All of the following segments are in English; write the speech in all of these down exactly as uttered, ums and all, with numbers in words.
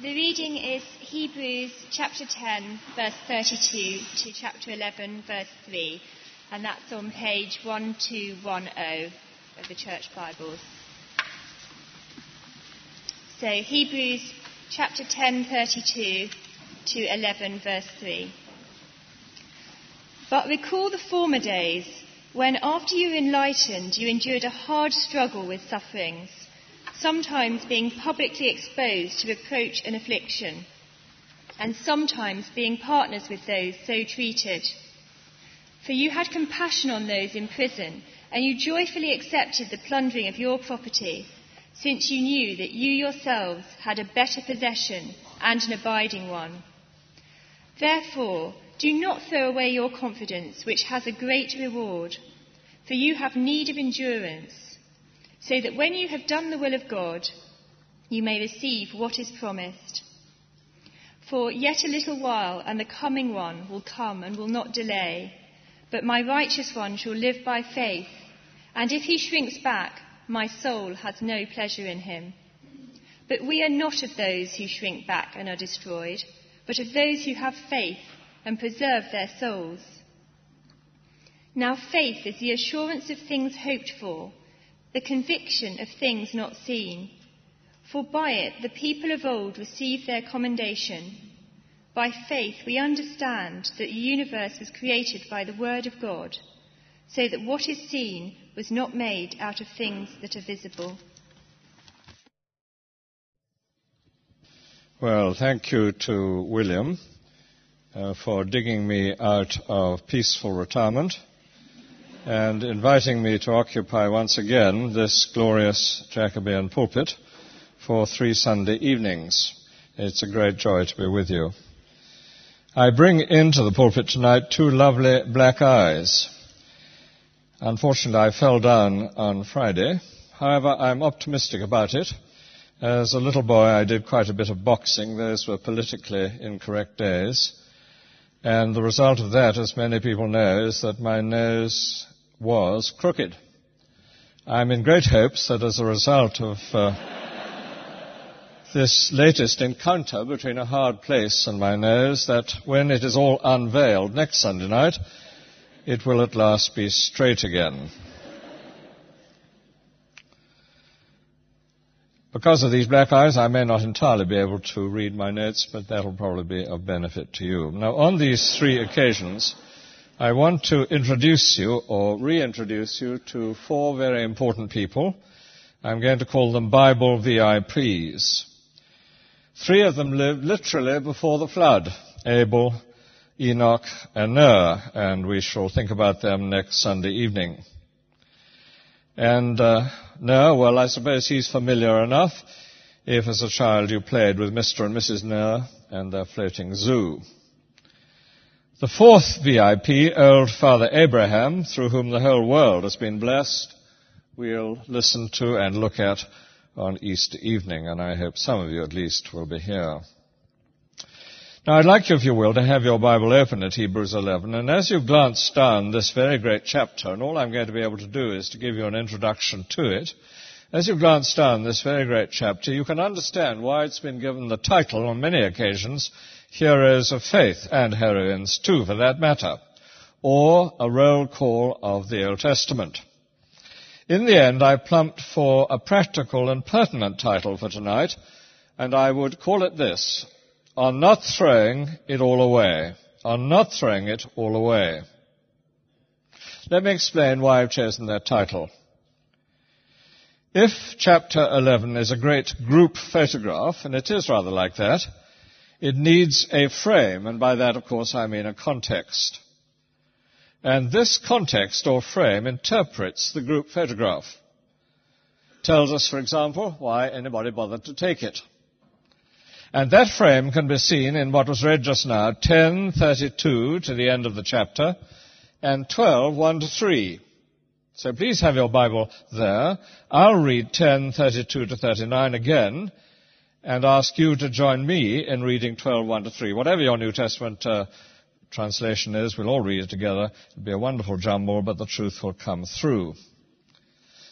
The reading is Hebrews chapter ten, verse thirty-two to chapter eleven, verse three, and that's on page twelve ten of the Church Bibles. So Hebrews chapter ten, thirty-two to eleven, verse three. But recall the former days, when after you were enlightened, you endured a hard struggle with sufferings, sometimes being publicly exposed to reproach and affliction, and sometimes being partners with those so treated. For you had compassion on those in prison, and you joyfully accepted the plundering of your property, since you knew that you yourselves had a better possession and an abiding one. Therefore, do not throw away your confidence, which has a great reward, for you have need of endurance, so that when you have done the will of God, you may receive what is promised. For yet a little while, and the coming one will come and will not delay. But my righteous one shall live by faith, and if he shrinks back, my soul has no pleasure in him. But we are not of those who shrink back and are destroyed, but of those who have faith and preserve their souls. Now faith is the assurance of things hoped for, the conviction of things not seen. For by it the people of old received their commendation. By faith we understand that the universe was created by the word of God, so that what is seen was not made out of things that are visible. Well, thank you to William uh, for digging me out of peaceful retirement and inviting me to occupy once again this glorious Jacobean pulpit for three Sunday evenings. It's a great joy to be with you. I bring into the pulpit tonight two lovely black eyes. Unfortunately, I fell down on Friday. However, I'm optimistic about it. As a little boy, I did quite a bit of boxing. Those were politically incorrect days. And the result of that, as many people know, is that my nose was crooked. I'm in great hopes that as a result of uh, this latest encounter between a hard place and my nose, that when it is all unveiled next Sunday night, it will at last be straight again. Because of these black eyes, I may not entirely be able to read my notes, but that will probably be of benefit to you. Now, on these three occasions, I want to introduce you, or reintroduce you, to four very important people. I'm going to call them Bible V I Ps. Three of them lived literally before the flood: Abel, Enoch, and Noah, and we shall think about them next Sunday evening. And uh, Noah, well, I suppose he's familiar enough if as a child you played with Mister and Missus Noah and their floating zoo. The fourth V I P, old Father Abraham, through whom the whole world has been blessed, we'll listen to and look at on Easter evening, and I hope some of you at least will be here. Now, I'd like you, if you will, to have your Bible open at Hebrews eleven, and as you glance down this very great chapter, and all I'm going to be able to do is to give you an introduction to it, as you glance down this very great chapter, you can understand why it's been given the title on many occasions, Heroes of Faith, and Heroines too, for that matter, or a roll call of the Old Testament. In the end, I plumped for a practical and pertinent title for tonight, and I would call it this: On Not Throwing It All Away. On Not Throwing It All Away. Let me explain why I've chosen that title. If chapter eleven is a great group photograph, and it is rather like that, it needs a frame, and by that, of course, I mean a context. And this context or frame interprets the group photograph. Tells us, for example, why anybody bothered to take it. And that frame can be seen in what was read just now, ten thirty-two to the end of the chapter, and twelve one to three. So please have your Bible there. I'll read ten thirty-two to thirty-nine again, and ask you to join me in reading twelve one to three. Whatever your New Testament uh, translation is, we'll all read it together. It'll be a wonderful jumble, but the truth will come through.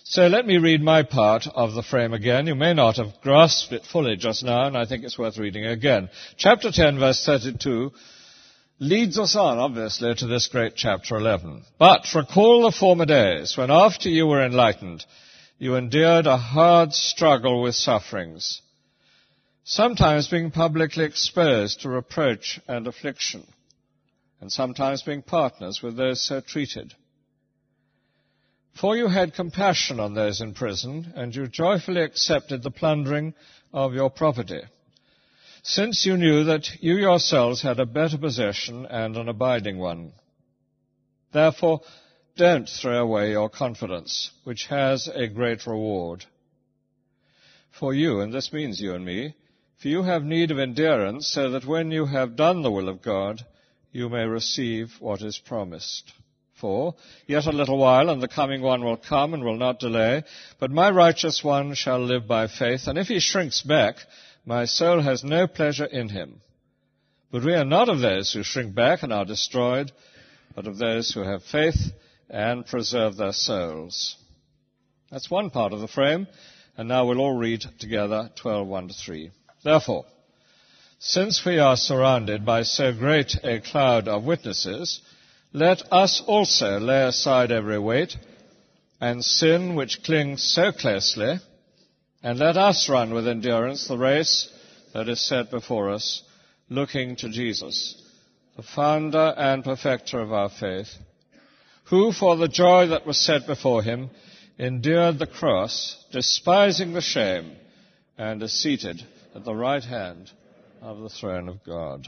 So let me read my part of the frame again. You may not have grasped it fully just now, and I think it's worth reading again. Chapter ten, verse thirty-two, leads us on, obviously, to this great chapter eleven. But recall the former days, when after you were enlightened, you endured a hard struggle with sufferings, sometimes being publicly exposed to reproach and affliction, and sometimes being partners with those so treated. For you had compassion on those in prison, and you joyfully accepted the plundering of your property, since you knew that you yourselves had a better possession and an abiding one. Therefore, don't throw away your confidence, which has a great reward. For you, and this means you and me, for you have need of endurance, so that when you have done the will of God, you may receive what is promised. For, yet a little while, and the coming one will come and will not delay, but my righteous one shall live by faith, and if he shrinks back, my soul has no pleasure in him. But we are not of those who shrink back and are destroyed, but of those who have faith and preserve their souls. That's one part of the frame, and now we'll all read together twelve, one to three. Therefore, since we are surrounded by so great a cloud of witnesses, let us also lay aside every weight and sin which clings so closely, and let us run with endurance the race that is set before us, looking to Jesus, the founder and perfecter of our faith, who for the joy that was set before him endured the cross, despising the shame, and is seated at the right hand of the throne of God.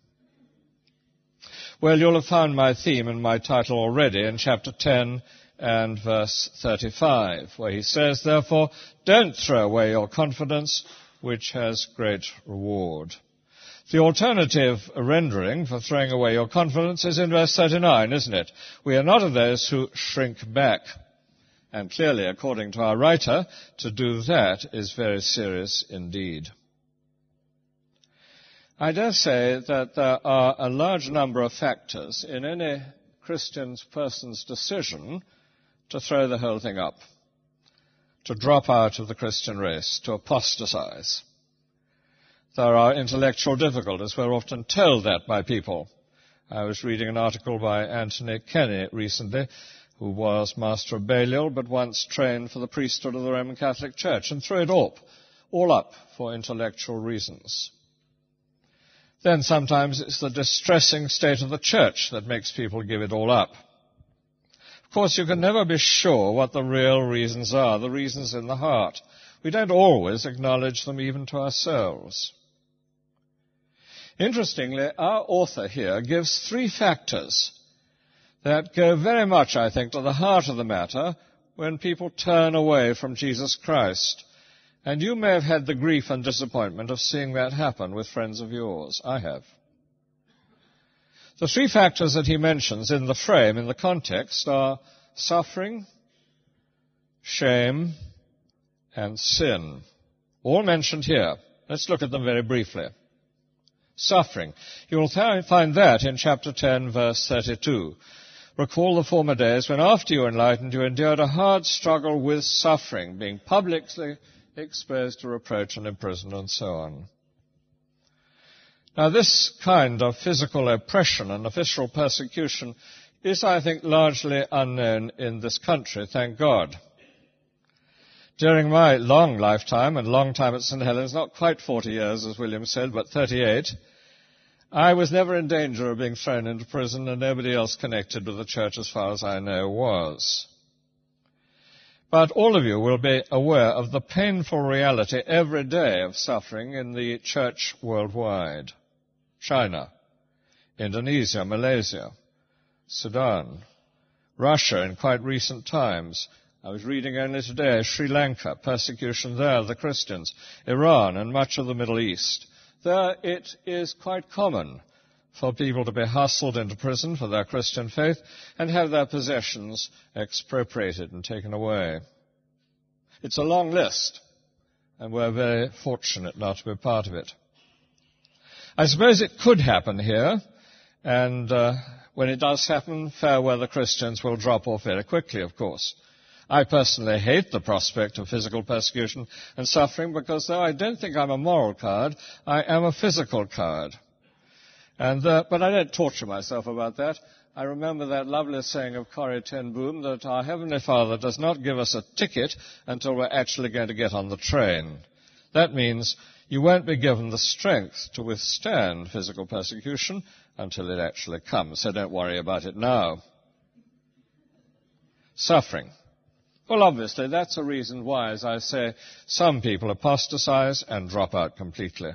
Well, you'll have found my theme and my title already in chapter ten and verse thirty-five, where he says, therefore, don't throw away your confidence, which has great reward. The alternative rendering for throwing away your confidence is in verse thirty-nine, isn't it? We are not of those who shrink back. And clearly, according to our writer, to do that is very serious indeed. I dare say that there are a large number of factors in any Christian person's decision to throw the whole thing up, to drop out of the Christian race, to apostatize. There are intellectual difficulties. We're often told that by people. I was reading an article by Anthony Kenny recently, who was master of Balliol, but once trained for the priesthood of the Roman Catholic Church, and threw it up, all up for intellectual reasons. Then sometimes it's the distressing state of the church that makes people give it all up. Of course, you can never be sure what the real reasons are, the reasons in the heart. We don't always acknowledge them even to ourselves. Interestingly, our author here gives three factors that go very much, I think, to the heart of the matter when people turn away from Jesus Christ. And you may have had the grief and disappointment of seeing that happen with friends of yours. I have. The three factors that he mentions in the frame, in the context, are suffering, shame, and sin. All mentioned here. Let's look at them very briefly. Suffering. You will find that in chapter ten, verse thirty-two. Recall the former days when after you were enlightened, you endured a hard struggle with suffering, being publicly exposed to reproach and imprisoned and so on. Now, this kind of physical oppression and official persecution is, I think, largely unknown in this country, thank God. During my long lifetime, and long time at Saint Helens, not quite forty years, as William said, but thirty-eight, I was never in danger of being thrown into prison, and nobody else connected with the church, as far as I know, was. But all of you will be aware of the painful reality every day of suffering in the church worldwide. China, Indonesia, Malaysia, Sudan, Russia in quite recent times. I was reading only today, Sri Lanka, persecution there of the Christians, Iran and much of the Middle East. There it is quite common for people to be hustled into prison for their Christian faith and have their possessions expropriated and taken away. It's a long list, and we're very fortunate not to be part of it. I suppose it could happen here, and uh, when it does happen, fair weather Christians will drop off very quickly, of course. I personally hate the prospect of physical persecution and suffering because though I don't think I'm a moral coward, I am a physical coward. And, uh, but I don't torture myself about that. I remember that lovely saying of Corrie ten Boom that our Heavenly Father does not give us a ticket until we're actually going to get on the train. That means you won't be given the strength to withstand physical persecution until it actually comes, so don't worry about it now. Suffering. Well, obviously, that's a reason why, as I say, some people apostatize and drop out completely.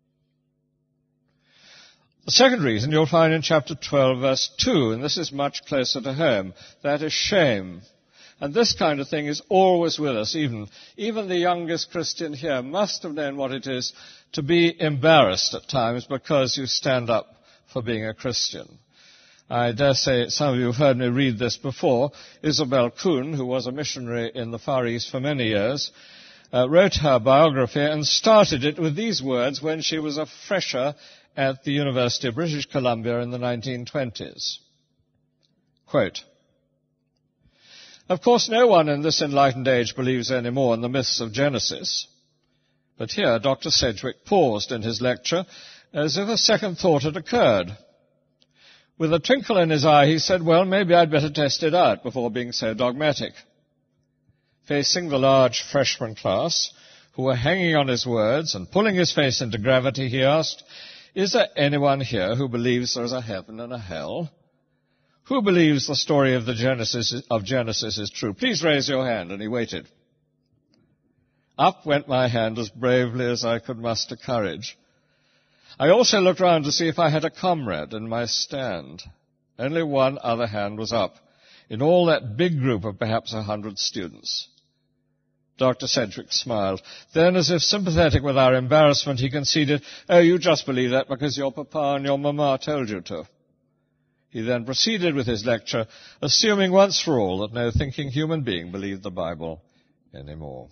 The second reason you'll find in chapter twelve, verse two, and this is much closer to home. That is shame. And this kind of thing is always with us. Even, even the youngest Christian here must have known what it is to be embarrassed at times because you stand up for being a Christian. I dare say some of you have heard me read this before. Isabel Kuhn, who was a missionary in the Far East for many years, uh, wrote her biography and started it with these words when she was a fresher at the University of British Columbia in the nineteen twenties. Quote, "Of course, no one in this enlightened age believes any more in the myths of Genesis." But here Doctor Sedgwick paused in his lecture as if a second thought had occurred. With a twinkle in his eye, he said, well, maybe I'd better test it out before being so dogmatic. Facing the large freshman class, who were hanging on his words and pulling his face into gravity, he asked, is there anyone here who believes there is a heaven and a hell? Who believes the story of the Genesis of Genesis is true? Please raise your hand. And he waited. Up went my hand as bravely as I could muster courage. I also looked round to see if I had a comrade in my stand. Only one other hand was up, in all that big group of perhaps a hundred students. Doctor Sedgwick smiled. Then, as if sympathetic with our embarrassment, he conceded, oh, you just believe that because your papa and your mama told you to. He then proceeded with his lecture, assuming once for all that no thinking human being believed the Bible anymore.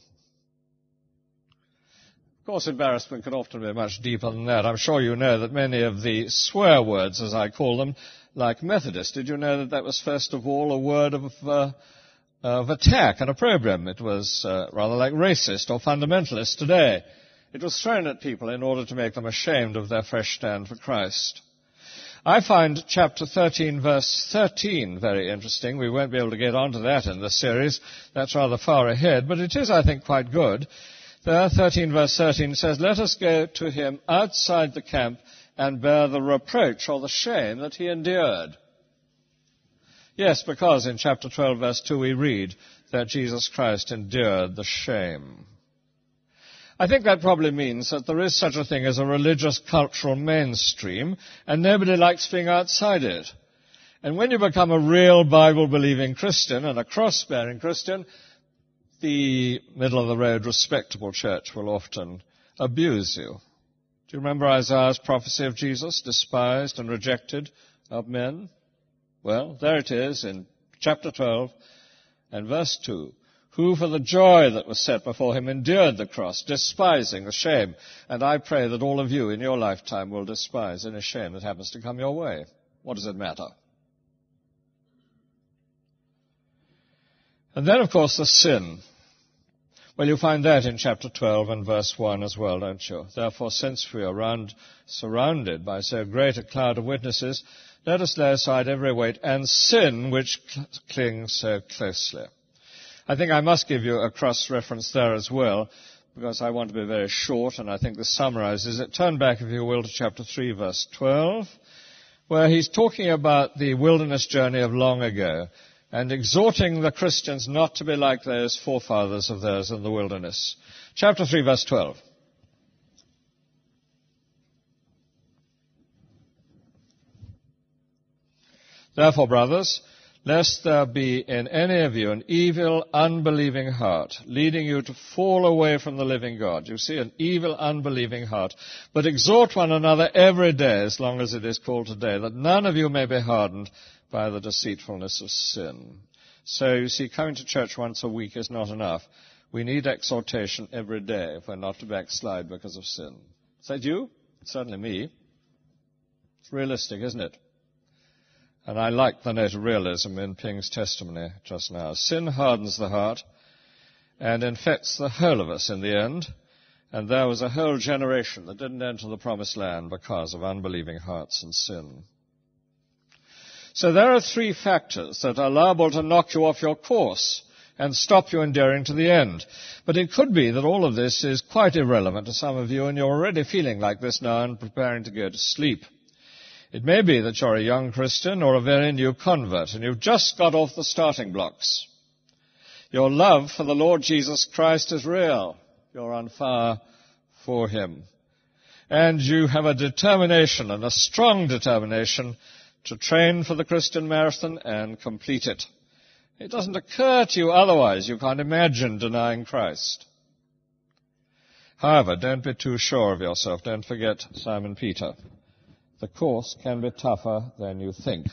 Of course, embarrassment can often be much deeper than that. I'm sure you know that many of the swear words, as I call them, like Methodist, did you know that that was first of all a word of, uh, of attack and opprobrium? It was uh, rather like racist or fundamentalist today. It was thrown at people in order to make them ashamed of their fresh stand for Christ. I find chapter thirteen, verse thirteen, very interesting. We won't be able to get onto that in this series. That's rather far ahead, but it is, I think, quite good. There, thirteen verse thirteen says, let us go to him outside the camp and bear the reproach or the shame that he endured. Yes, because in chapter twelve verse two we read that Jesus Christ endured the shame. I think that probably means that there is such a thing as a religious cultural mainstream, and nobody likes being outside it. And when you become a real Bible-believing Christian and a cross-bearing Christian, the middle-of-the-road respectable church will often abuse you. Do you remember Isaiah's prophecy of Jesus, despised and rejected of men? Well, there it is in chapter twelve and verse two. Who for the joy that was set before him endured the cross, despising the shame. And I pray that all of you in your lifetime will despise any shame that happens to come your way. What does it matter? And then, of course, the sin. Well, you find that in chapter twelve and verse one as well, don't you? Therefore, since we are round, surrounded by so great a cloud of witnesses, let us lay aside every weight and sin which cl- clings so closely. I think I must give you a cross-reference there as well, because I want to be very short, and I think this summarizes it. Turn back, if you will, to chapter three, verse twelve, where he's talking about the wilderness journey of long ago, and exhorting the Christians not to be like those forefathers of theirs in the wilderness. Chapter three, verse twelve. Therefore, brothers, lest there be in any of you an evil, unbelieving heart, leading you to fall away from the living God. You see, an evil, unbelieving heart. But exhort one another every day, as long as it is called today, that none of you may be hardened by the deceitfulness of sin. So, you see, coming to church once a week is not enough. We need exhortation every day if we're not to backslide because of sin. Is that you? It's certainly me. It's realistic, isn't it? And I like the note of realism in Ping's testimony just now. Sin hardens the heart and infects the whole of us in the end. And there was a whole generation that didn't enter the promised land because of unbelieving hearts and sin. So there are three factors that are liable to knock you off your course and stop you enduring to the end. But it could be that all of this is quite irrelevant to some of you, and you're already feeling like this now and preparing to go to sleep. It may be that you're a young Christian or a very new convert, and you've just got off the starting blocks. Your love for the Lord Jesus Christ is real. You're on fire for him. And you have a determination, and a strong determination, to train for the Christian marathon and complete it. It doesn't occur to you otherwise. You can't imagine denying Christ. However, don't be too sure of yourself. Don't forget Simon Peter. The course can be tougher than you think.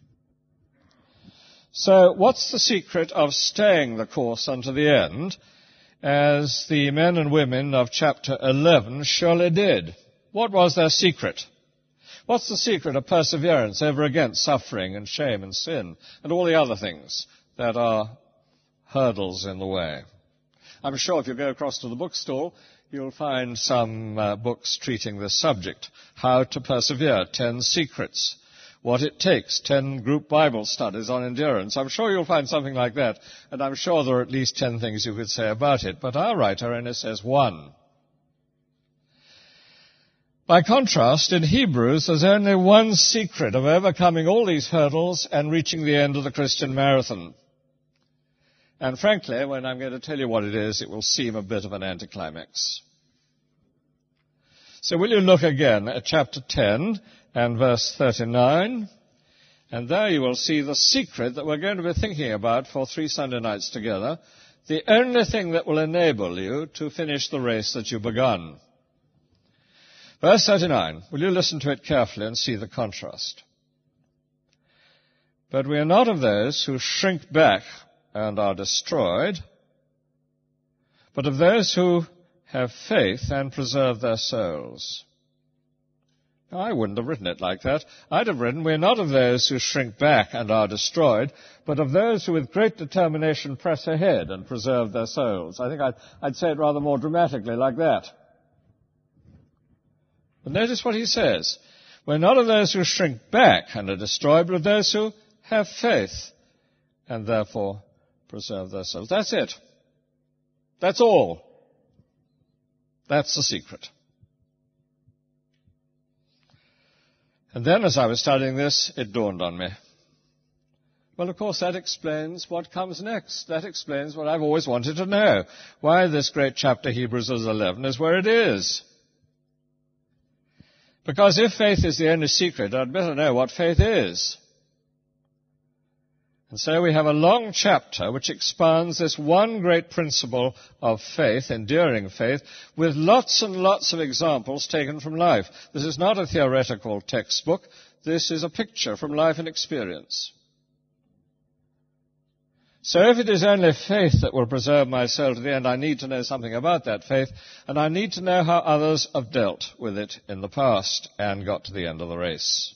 So what's the secret of staying the course unto the end, as the men and women of chapter eleven surely did? What was their secret? What's the secret of perseverance over against suffering and shame and sin and all the other things that are hurdles in the way? I'm sure if you go across to the bookstall, you'll find some uh, books treating this subject. How to persevere, ten secrets. What it takes, ten group Bible studies on endurance. I'm sure you'll find something like that, and I'm sure there are at least ten things you could say about it. But our writer only says one. By contrast, in Hebrews, there's only one secret of overcoming all these hurdles and reaching the end of the Christian marathon. And frankly, when I'm going to tell you what it is, it will seem a bit of an anticlimax. So will you look again at chapter ten and verse thirty-nine? And there you will see the secret that we're going to be thinking about for three Sunday nights together. The only thing that will enable you to finish the race that you've begun. Verse thirty-nine, will you listen to it carefully and see the contrast? But we are not of those who shrink back and are destroyed, but of those who have faith and preserve their souls. Now, I wouldn't have written it like that. I'd have written, we're not of those who shrink back and are destroyed, but of those who with great determination press ahead and preserve their souls. I think I'd, I'd say it rather more dramatically like that. But notice what he says. We're not of those who shrink back and are destroyed, but of those who have faith and therefore preserve their souls. That's it. That's all. That's the secret. And then as I was studying this, it dawned on me. Well, of course, that explains what comes next. That explains what I've always wanted to know. Why this great chapter, Hebrews eleven, is where it is. Because if faith is the only secret, I'd better know what faith is. And so we have a long chapter which expounds this one great principle of faith, enduring faith, with lots and lots of examples taken from life. This is not a theoretical textbook. This is a picture from life and experience. So if it is only faith that will preserve my soul to the end, I need to know something about that faith, and I need to know how others have dealt with it in the past and got to the end of the race.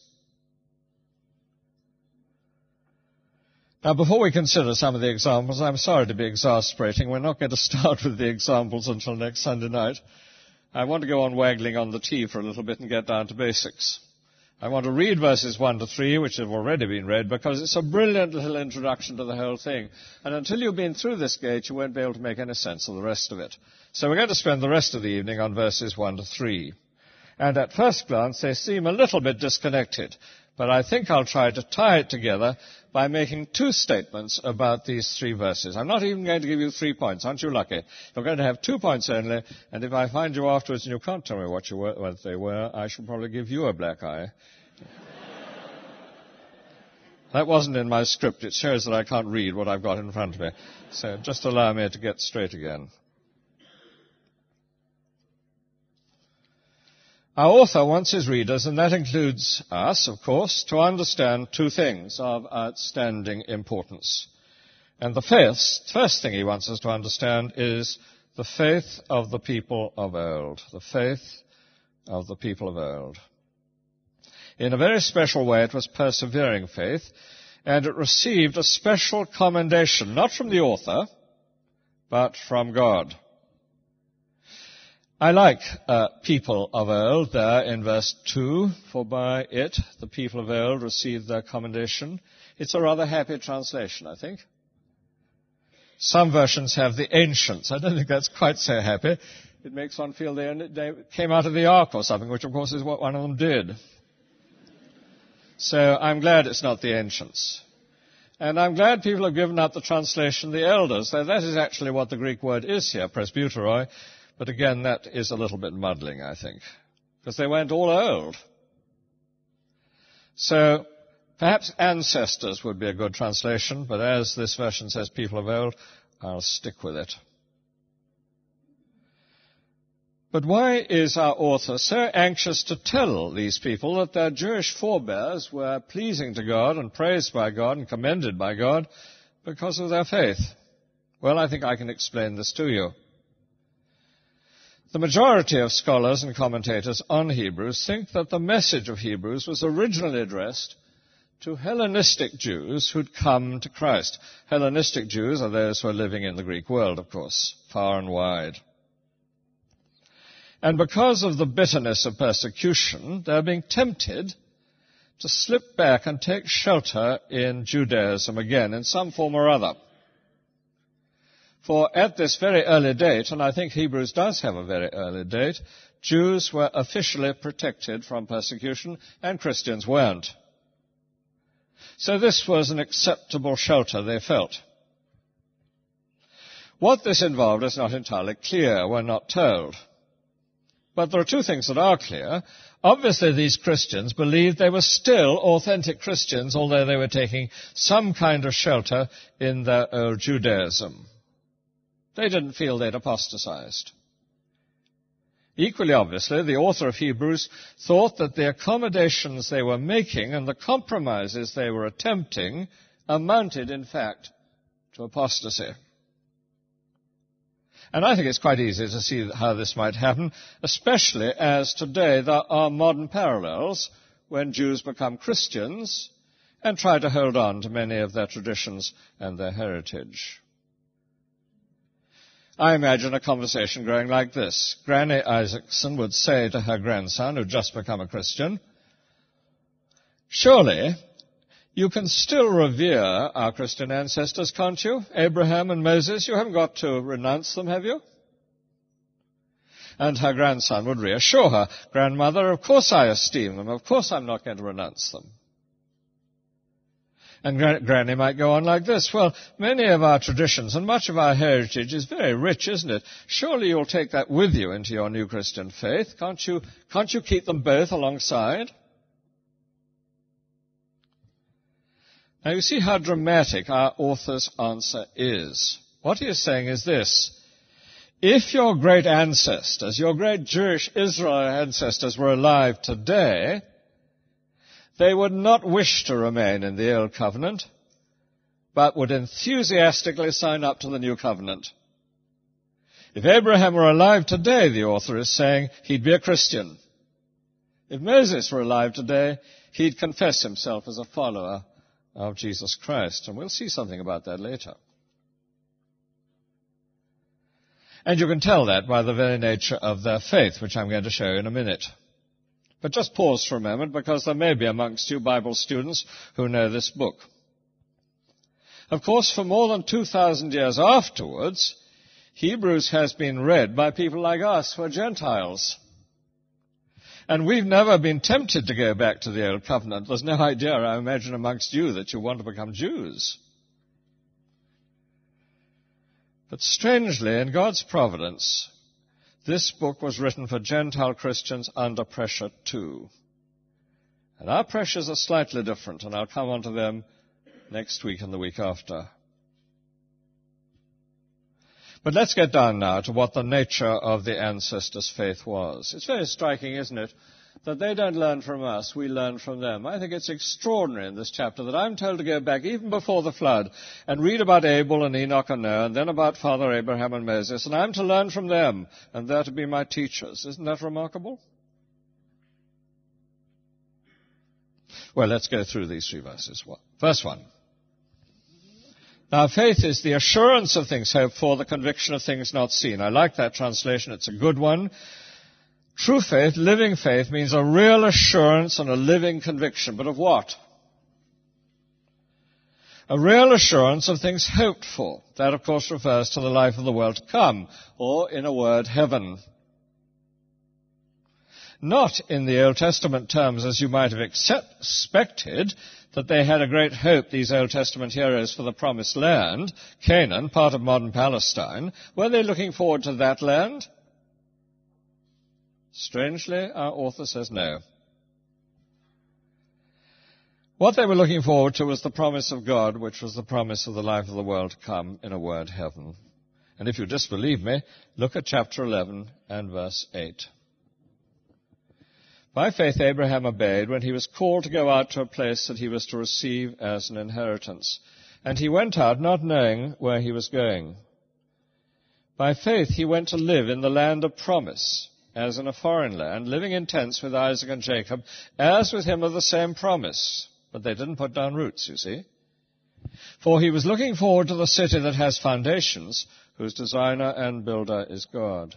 Now, before we consider some of the examples, I'm sorry to be exasperating. We're not going to start with the examples until next Sunday night. I want to go on waggling on the tee for a little bit and get down to basics. I want to read verses one to three, which have already been read, because it's a brilliant little introduction to the whole thing. And until you've been through this gate, you won't be able to make any sense of the rest of it. So we're going to spend the rest of the evening on verses one to three. And at first glance, they seem a little bit disconnected. But I think I'll try to tie it together by making two statements about these three verses. I'm not even going to give you three points. Aren't you lucky? You're going to have two points only, and if I find you afterwards and you can't tell me what, you were, what they were, I shall probably give you a black eye. That wasn't in my script. It shows that I can't read what I've got in front of me. So just allow me to get straight again. Our author wants his readers, and that includes us, of course, to understand two things of outstanding importance. And the first, first thing he wants us to understand is the faith of the people of old. The faith of the people of old. In a very special way, it was persevering faith, and it received a special commendation, not from the author, but from God. I like uh, people of old there in verse two, for by it the people of old received their commendation. It's a rather happy translation, I think. Some versions have the ancients. I don't think that's quite so happy. It makes one feel they, they came out of the ark or something, which of course is what one of them did. So I'm glad it's not the ancients. And I'm glad people have given up the translation the elders, though that is actually what the Greek word is here, presbyteroi. But again, that is a little bit muddling, I think, because they went all old. So perhaps ancestors would be a good translation, but as this version says people of old, I'll stick with it. But why is our author so anxious to tell these people that their Jewish forebears were pleasing to God and praised by God and commended by God because of their faith? Well, I think I can explain this to you. The majority of scholars and commentators on Hebrews think that the message of Hebrews was originally addressed to Hellenistic Jews who'd come to Christ. Hellenistic Jews are those who are living in the Greek world, of course, far and wide. And because of the bitterness of persecution, they're being tempted to slip back and take shelter in Judaism again, in some form or other. For at this very early date, and I think Hebrews does have a very early date, Jews were officially protected from persecution, and Christians weren't. So this was an acceptable shelter they felt. What this involved is not entirely clear. We're not told. But there are two things that are clear. Obviously, these Christians believed they were still authentic Christians, although they were taking some kind of shelter in their old Judaism. They didn't feel they'd apostatized. Equally obviously, the author of Hebrews thought that the accommodations they were making and the compromises they were attempting amounted, in fact, to apostasy. And I think it's quite easy to see how this might happen, especially as today there are modern parallels when Jews become Christians and try to hold on to many of their traditions and their heritage. I imagine a conversation going like this. Granny Isaacson would say to her grandson, who'd just become a Christian, "Surely you can still revere our Christian ancestors, can't you? Abraham and Moses, you haven't got to renounce them, have you?" And her grandson would reassure her, "Grandmother, of course I esteem them. Of course I'm not going to renounce them." And Granny might go on like this, "Well, many of our traditions and much of our heritage is very rich, isn't it? Surely you'll take that with you into your new Christian faith. Can't you, can't you keep them both alongside?" Now you see how dramatic our author's answer is. What he is saying is this: if your great ancestors, your great Jewish Israel ancestors were alive today, they would not wish to remain in the old covenant, but would enthusiastically sign up to the new covenant. If Abraham were alive today, the author is saying, he'd be a Christian. If Moses were alive today, he'd confess himself as a follower of Jesus Christ. And we'll see something about that later. And you can tell that by the very nature of their faith, which I'm going to show you in a minute. But just pause for a moment, because there may be amongst you Bible students who know this book. Of course, for more than two thousand years afterwards, Hebrews has been read by people like us who are Gentiles. And we've never been tempted to go back to the Old Covenant. There's no idea, I imagine, amongst you that you want to become Jews. But strangely, in God's providence, this book was written for Gentile Christians under pressure too. And our pressures are slightly different, and I'll come on to them next week and the week after. But let's get down now to what the nature of the ancestors' faith was. It's very striking, isn't it, that they don't learn from us, we learn from them. I think it's extraordinary in this chapter that I'm told to go back even before the flood and read about Abel and Enoch and Noah, and then about Father Abraham and Moses, and I'm to learn from them, and they're to be my teachers. Isn't that remarkable? Well, let's go through these three verses. First one. Now, faith is the assurance of things hoped for, the conviction of things not seen. I like that translation. It's a good one. True faith, living faith, means a real assurance and a living conviction. But of what? A real assurance of things hoped for. That, of course, refers to the life of the world to come, or, in a word, heaven. Not in the Old Testament terms, as you might have expected, that they had a great hope, these Old Testament heroes, for the promised land, Canaan, part of modern Palestine. Were they looking forward to that land? Strangely, our author says no. What they were looking forward to was the promise of God, which was the promise of the life of the world to come, in a word, heaven. And if you disbelieve me, look at chapter eleven and verse eight. By faith Abraham obeyed when he was called to go out to a place that he was to receive as an inheritance. And he went out not knowing where he was going. By faith he went to live in the land of promise, as in a foreign land, living in tents with Isaac and Jacob, as with him of the same promise. But they didn't put down roots, you see. For he was looking forward to the city that has foundations, whose designer and builder is God.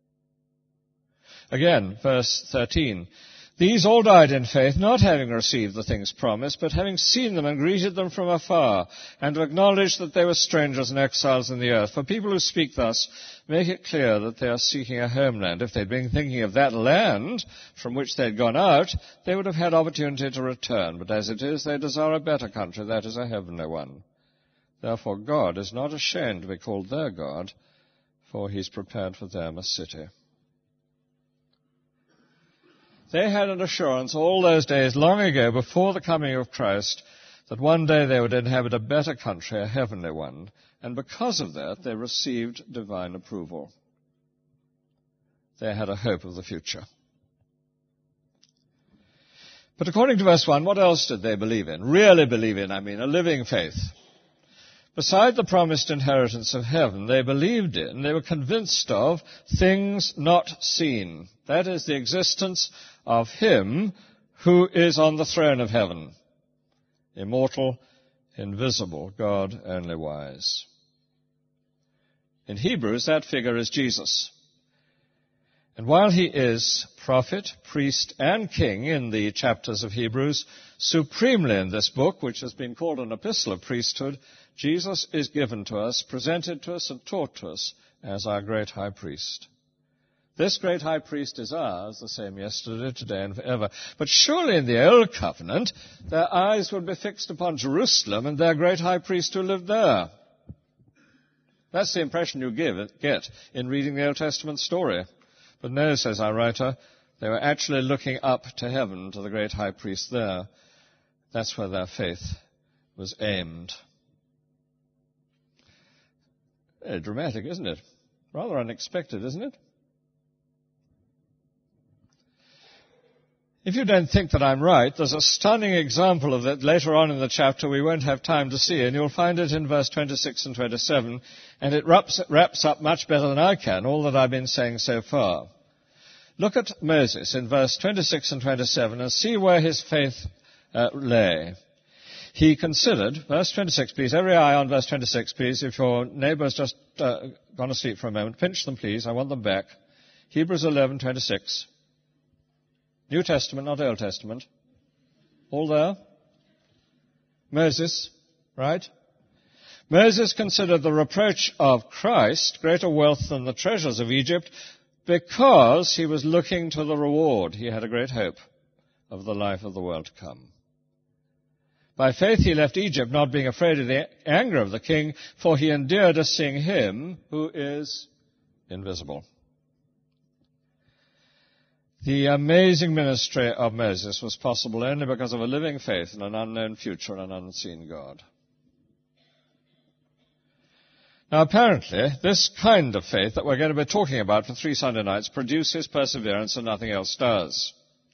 Again, verse thirteen. These all died in faith, not having received the things promised, but having seen them and greeted them from afar, and acknowledged that they were strangers and exiles in the earth. For people who speak thus make it clear that they are seeking a homeland. If they'd been thinking of that land from which they'd gone out, they would have had opportunity to return. But as it is, they desire a better country, that is a heavenly one. Therefore God is not ashamed to be called their God, for he's prepared for them a city. They had an assurance all those days, long ago, before the coming of Christ, that one day they would inhabit a better country, a heavenly one. And because of that, they received divine approval. They had a hope of the future. But according to verse one, what else did they believe in? Really believe in, I mean, a living faith. Beside the promised inheritance of heaven, they believed in, they were convinced of, things not seen. That is, the existence of him who is on the throne of heaven. Immortal, invisible, God only wise. In Hebrews, that figure is Jesus. And while he is prophet, priest, and king in the chapters of Hebrews, supremely in this book, which has been called an epistle of priesthood, Jesus is given to us, presented to us, and taught to us as our great high priest. This great high priest is ours, the same yesterday, today, and forever. But surely in the Old Covenant, their eyes would be fixed upon Jerusalem and their great high priest who lived there. That's the impression you give, get in reading the Old Testament story. But no, says our writer, they were actually looking up to heaven, to the great high priest there. That's where their faith was aimed. Very dramatic, isn't it? Rather unexpected, isn't it? If you don't think that I'm right, there's a stunning example of that later on in the chapter we won't have time to see, and you'll find it in verse twenty-six and twenty-seven, and it wraps, wraps up much better than I can, all that I've been saying so far. Look at Moses in verse twenty-six and twenty-seven and see where his faith uh, lay. He considered, verse twenty-six, please, every eye on verse twenty-six, please. If your neighbour's just uh, gone asleep for a moment, pinch them, please. I want them back. Hebrews eleven twenty-six. New Testament, not Old Testament. All there? Moses, right? Moses considered the reproach of Christ greater wealth than the treasures of Egypt because he was looking to the reward. He had a great hope of the life of the world to come. By faith he left Egypt, not being afraid of the anger of the king, for he endured as seeing him who is invisible. The amazing ministry of Moses was possible only because of a living faith in an unknown future and an unseen God. Now, apparently, this kind of faith that we're going to be talking about for three Sunday nights produces perseverance and nothing else does.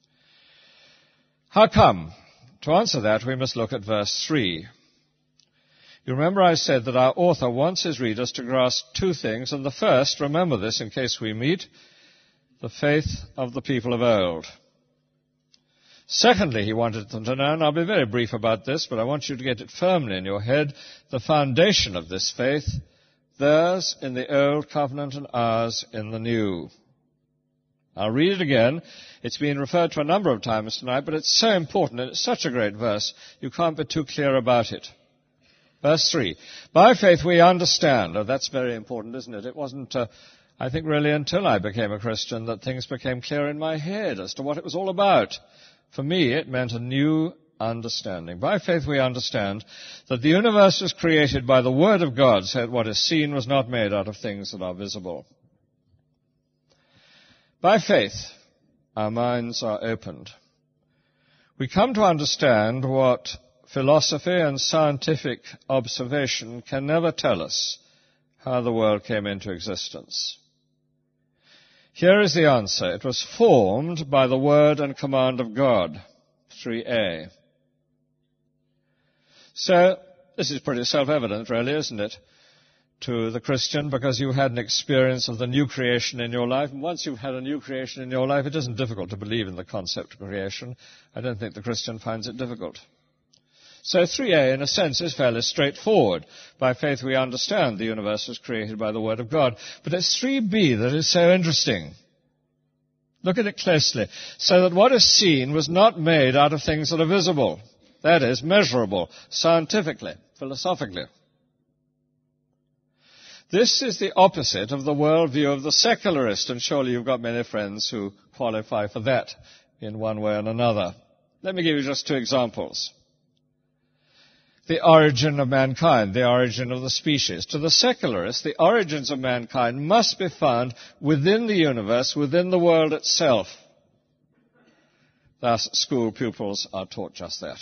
How come? To answer that, we must look at verse three. You remember I said that our author wants his readers to grasp two things, and the first, remember this in case we meet, the faith of the people of old. Secondly, he wanted them to know, and I'll be very brief about this, but I want you to get it firmly in your head, the foundation of this faith, theirs in the Old Covenant and ours in the New. I'll read it again. It's been referred to a number of times tonight, but it's so important, and it's such a great verse, you can't be too clear about it. Verse three, by faith we understand. Oh, that's very important, isn't it? It wasn't, uh, I think, really until I became a Christian that things became clear in my head as to what it was all about. For me, it meant a new understanding. By faith we understand that the universe was created by the Word of God, so that what is seen was not made out of things that are visible. By faith, our minds are opened. We come to understand what philosophy and scientific observation can never tell us, how the world came into existence. Here is the answer. It was formed by the word and command of God. three A. So, this is pretty self-evident, really, isn't it, to the Christian, because you had an experience of the new creation in your life. And once you've had a new creation in your life, it isn't difficult to believe in the concept of creation. I don't think the Christian finds it difficult. So three A, in a sense, is fairly straightforward. By faith we understand the universe was created by the Word of God. But it's three B that is so interesting. Look at it closely. So that what is seen was not made out of things that are visible. That is, measurable, scientifically, philosophically. This is the opposite of the worldview of the secularist, and surely you've got many friends who qualify for that in one way or another. Let me give you just two examples. The origin of mankind, the origin of the species. To the secularist, the origins of mankind must be found within the universe, within the world itself. Thus, school pupils are taught just that.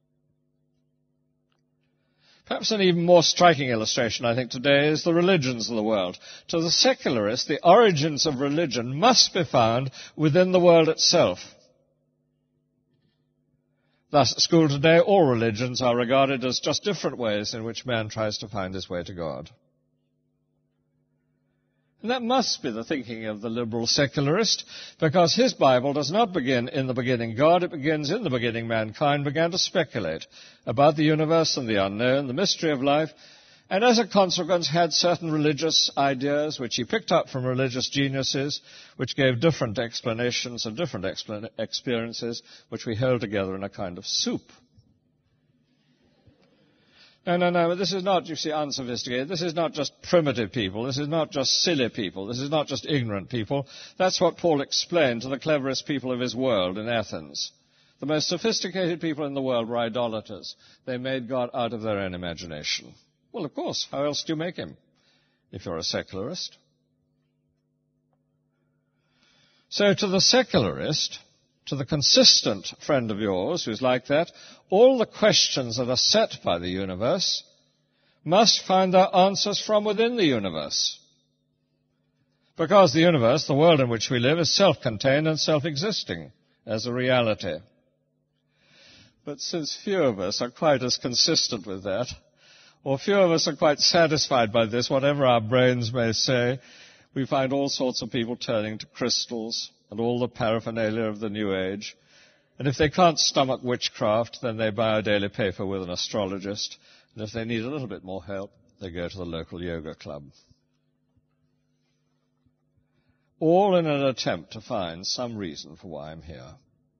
Perhaps an even more striking illustration, I think, today is the religions of the world. To the secularist, the origins of religion must be found within the world itself. Thus, at school today, all religions are regarded as just different ways in which man tries to find his way to God. And that must be the thinking of the liberal secularist, because his Bible does not begin in the beginning God, it begins in the beginning mankind began to speculate about the universe and the unknown, the mystery of life, and as a consequence had certain religious ideas which he picked up from religious geniuses, which gave different explanations of different explan- experiences, which we held together in a kind of soup. No, no, no, this is not, you see, unsophisticated. This is not just primitive people. This is not just silly people. This is not just ignorant people. That's what Paul explained to the cleverest people of his world in Athens. The most sophisticated people in the world were idolaters. They made God out of their own imagination. Well, of course, how else do you make him if you're a secularist? So to the secularist, to the consistent friend of yours who's like that, all the questions that are set by the universe must find their answers from within the universe. Because the universe, the world in which we live, is self-contained and self-existing as a reality. But since few of us are quite as consistent with that, or few of us are quite satisfied by this, whatever our brains may say, we find all sorts of people turning to crystals and all the paraphernalia of the New Age. And if they can't stomach witchcraft, then they buy a daily paper with an astrologist. And if they need a little bit more help, they go to the local yoga club. All in an attempt to find some reason for why I'm here.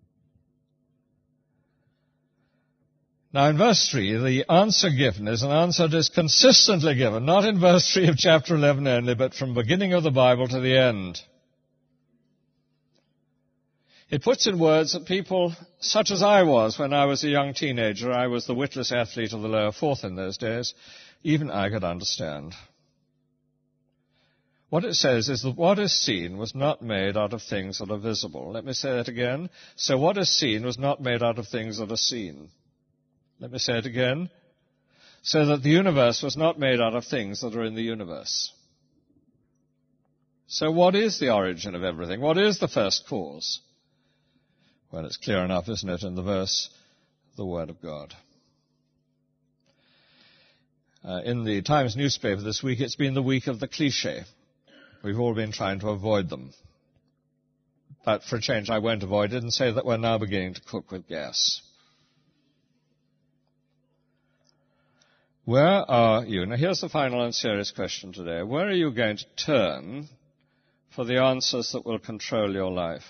Now in verse three, the answer given is an answer that is consistently given, not in verse three of chapter eleven only, but from the beginning of the Bible to the end. It puts in words that people, such as I was when I was a young teenager, I was the witless athlete of the lower fourth in those days, even I could understand. What it says is that what is seen was not made out of things that are visible. Let me say that again. So what is seen was not made out of things that are seen. Let me say it again. So that the universe was not made out of things that are in the universe. So what is the origin of everything? What is the first cause? Well, it's clear enough, isn't it, in the verse, the Word of God. Uh, in the Times newspaper this week, it's been the week of the cliché. We've all been trying to avoid them. but for a change I won't avoid it and say that we're now beginning to cook with gas. Where are you? Now here's the final and serious question today. Where are you going to turn for the answers that will control your life?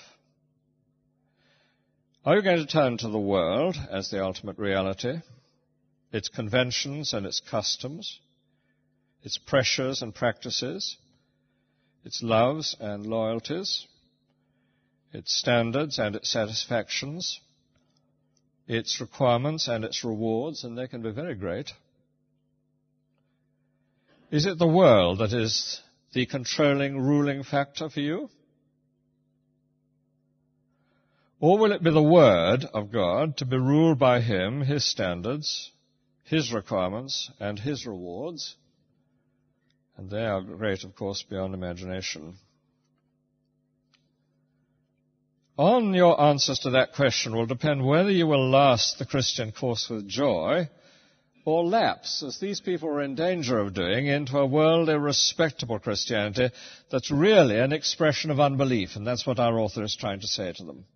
Are you going to turn to the world as the ultimate reality, its conventions and its customs, its pressures and practices, its loves and loyalties, its standards and its satisfactions, its requirements and its rewards, and they can be very great? Is it the world that is the controlling, ruling factor for you? Or will it be the Word of God to be ruled by Him, His standards, His requirements, and His rewards? And they are great, of course, beyond imagination. On your answers to that question will depend whether you will last the Christian course with joy or lapse, as these people are in danger of doing, into a worldly, respectable Christianity that's really an expression of unbelief, and that's what our author is trying to say to them.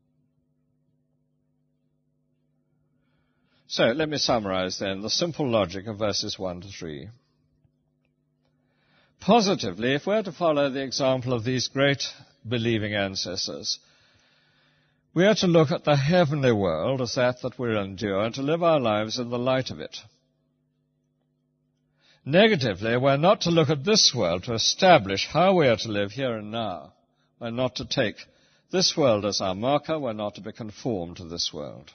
So, let me summarize then the simple logic of verses one to three. Positively, if we're to follow the example of these great believing ancestors, we are to look at the heavenly world as that that we'll endure and to live our lives in the light of it. Negatively, we're not to look at this world to establish how we are to live here and now. We're not to take this world as our marker. We're not to be conformed to this world.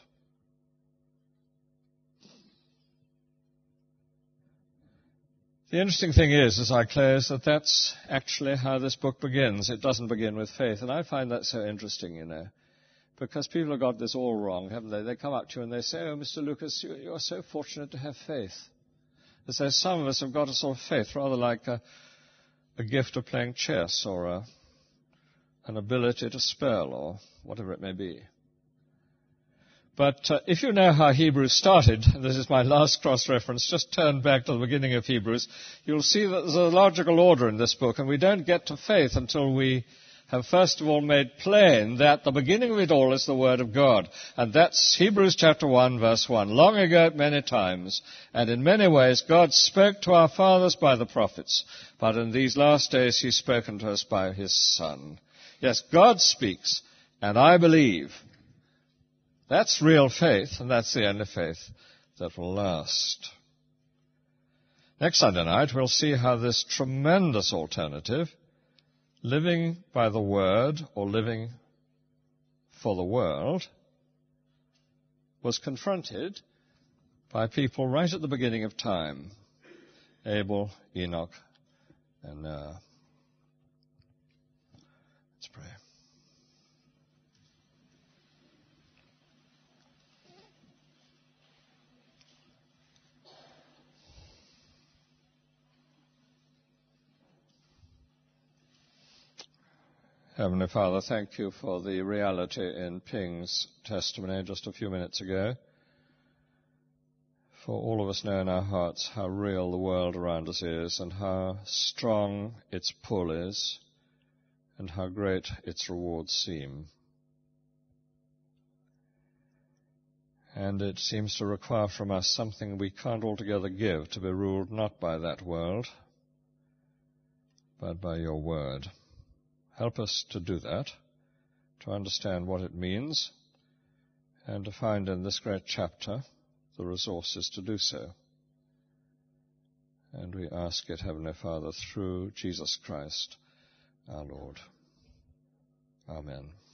The interesting thing is, as I close, that that's actually how this book begins. It doesn't begin with faith, and I find that so interesting, you know. Because people have got this all wrong, haven't they? They come up to you and they say, oh, Mister Lucas, you, you are so fortunate to have faith. As though some of us have got a sort of faith, rather like a, a gift of playing chess or a, an ability to spell or whatever it may be. But uh, if you know how Hebrews started, and this is my last cross-reference, just turn back to the beginning of Hebrews, you'll see that there's a logical order in this book, and we don't get to faith until we have first of all made plain that the beginning of it all is the Word of God. And that's Hebrews chapter one, verse one. Long ago, many times, and in many ways, God spoke to our fathers by the prophets, but in these last days He's spoken to us by His Son. Yes, God speaks, and I believe. That's real faith, and that's the only faith that will last. Next Sunday night, we'll see how this tremendous alternative, living by the Word or living for the world, was confronted by people right at the beginning of time, Abel, Enoch, and Noah. Let's pray. Heavenly Father, thank you for the reality in Ping's testimony just a few minutes ago. For all of us know in our hearts how real the world around us is and how strong its pull is and how great its rewards seem. And it seems to require from us something we can't altogether give to be ruled not by that world, but by your word. Help us to do that, to understand what it means, and to find in this great chapter the resources to do so. And we ask it, Heavenly Father, through Jesus Christ, our Lord. Amen.